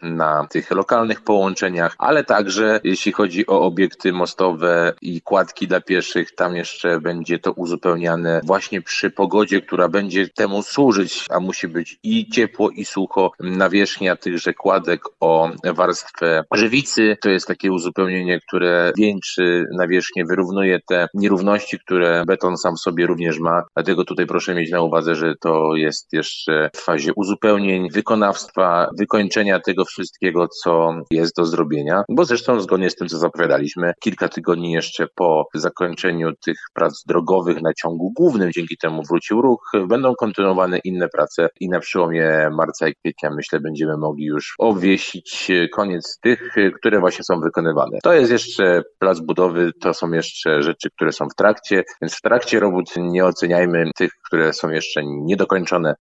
na tych lokalnych połączeniach, ale także jeśli chodzi o obiekty mostowe i kładki dla pieszych, tam jeszcze będzie to uzupełniane właśnie przy pogodzie, która będzie temu służyć, a musi być i ciepło, i sucho. Nawierzchnia tychże kładek o warstwę żywicy to jest takie uzupełnienie, które wieńczy nawierzchnię, wyrównuje te nierówności, które beton sam w sobie również ma. Dlatego tutaj proszę mieć na uwadze, że to jest jeszcze w fazie uzupełnień, wykonawstwa, wykończenia tego wszystkiego, co jest do zrobienia, bo zresztą zgodnie z tym, co zapowiadaliśmy, kilka tygodni jeszcze po zakończeniu tych prac drogowych na ciągu głównym, dzięki temu wrócił ruch, będą kontynuowane inne prace i na przełomie marca i kwietnia, myślę, będziemy mogli już obwiesić koniec tych, które właśnie są wykonywane. To jest jeszcze plac budowy, to są jeszcze rzeczy, które są w trakcie, więc w trakcie robót nie oceniajmy tych, które są jeszcze niedokończone,